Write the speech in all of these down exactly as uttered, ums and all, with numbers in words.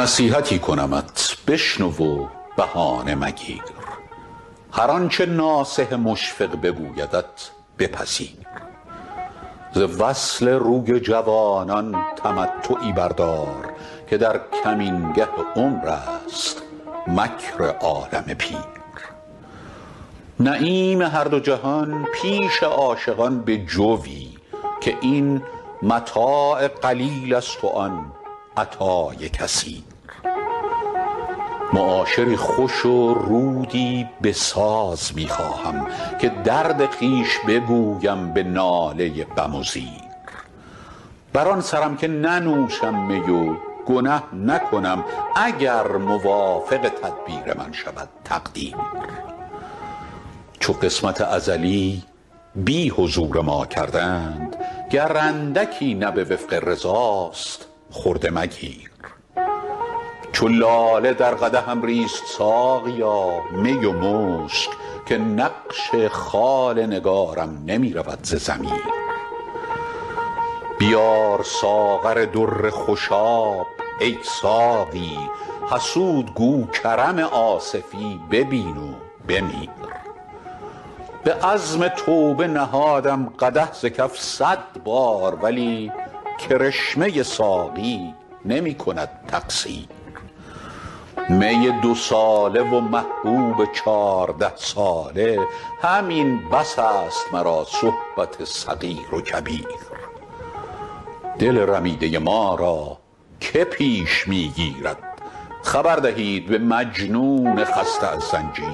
نصیحتی کنمت بشنو و بهانه مگیر، هر آنچه ناصح مشفق بگویدت بپذیر. ز وصل روی جوانان تمتعی بردار، که در کمینگه عمر است مکر عالم پیر. نعیم هر دو جهان پیش عاشقان به جوی، که این متاع قلیل است و آن عطای کثیر. معاشری خوش و رودی به ساز می خواهم، که درد خویش بگویم به ناله غم و زیر. بر آن سرم که ننوشم می و گنه نکنم، اگر موافق تدبیر من شود تقدیر. چو قسمت ازلی بی حضور ما کردند، گر اندکی نه به وفق رضاست خرده مگیر. چو لاله در قدحم ریست ساقیا می و مشک، که نقش خال نگارم نمی رود ز ضمیر. بیار ساغر در خوشاب ای ساقی، حسود گو کرم آصفی ببین و بمیر. به عزم توبه نهادم قدح ز کف صد بار، ولی کرشمه ساقی نمی کند تقصیر. می دو ساله و محبوب چارده ساله، همین بس است مرا صحبت صغیر و کبیر. دل رمیده ما را که پیش می گیرد، خبر دهید به مجنون خسته از زنجیر.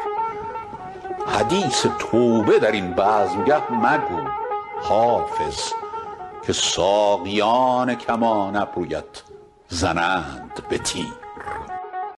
حدیث توبه در این بزمگه مگو حافظ، که ساقیان کمان ابرویت زنند به تیر.